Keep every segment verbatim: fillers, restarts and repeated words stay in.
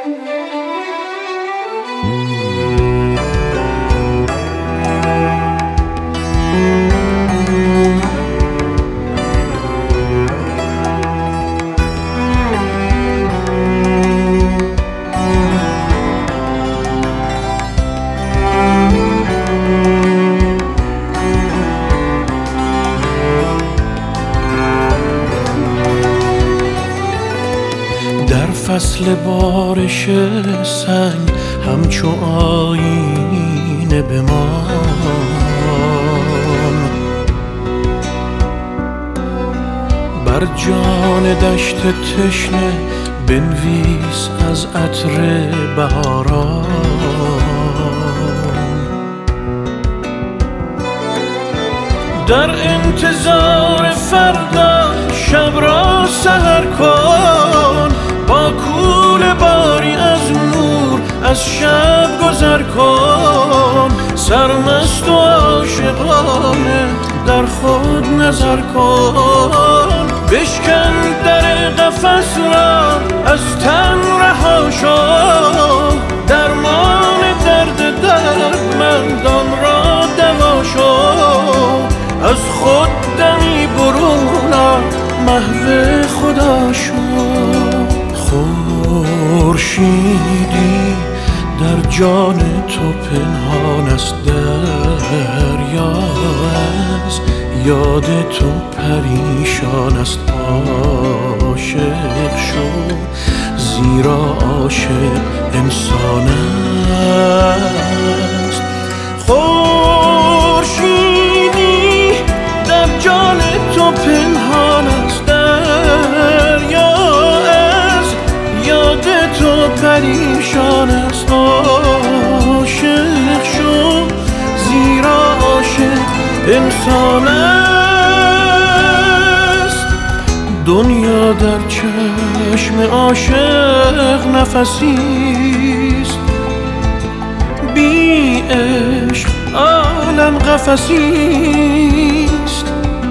فصل بارش سنگ همچو آینه بمان، بر جان دشت تشنه بنویس از عطر بهاران. در انتظار فردا شب را سحر کن، با کوله باری از نور از شب گذر کن. سرمست و عاشقانه در خود نظر کن، بشکن در قفس را از تن رها شو. درمان درد دردمندان را دوا شو، از خود دمی برون آ، محو خدا شو. خورشیدی در جان تو پنهان است، دریا از یاد تو پریشان است. عاشق شو زیرا عاشق انسان است. خورشیدی در جان تو پنهان است، دریا از یاد تو پریشان است. عاشق شو زیرا عاشق انسان است. دنیا در چشم عاشق نفسیست، بی عشق عالم قفسیست.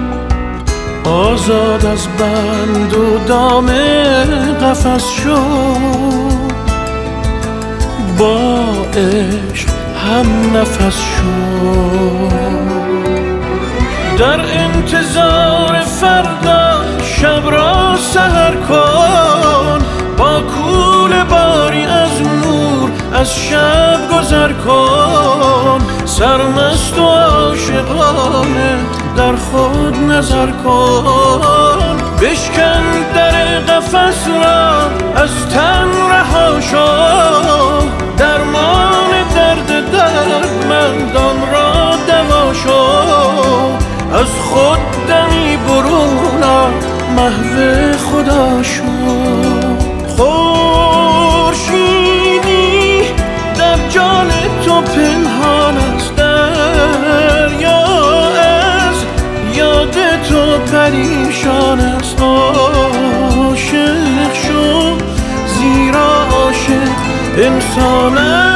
آزاد از بند و دام قفس شو، با عشق هم نفس شو. در انتظار فردا شب را سحر کن، با کوله باری از نور از شب گذر کن. سرمست و عاشقانه در خود نظر کن، بشکن در قفس را از تن رها شو. درمان درد دردمندان را دوا شو، از خود دمی برون آ، محو خدا شو. خورشیدی در جان تو پنهان است، دریا از یاد تو پریشان است. عاشق شو زیرا عاشق انسان است.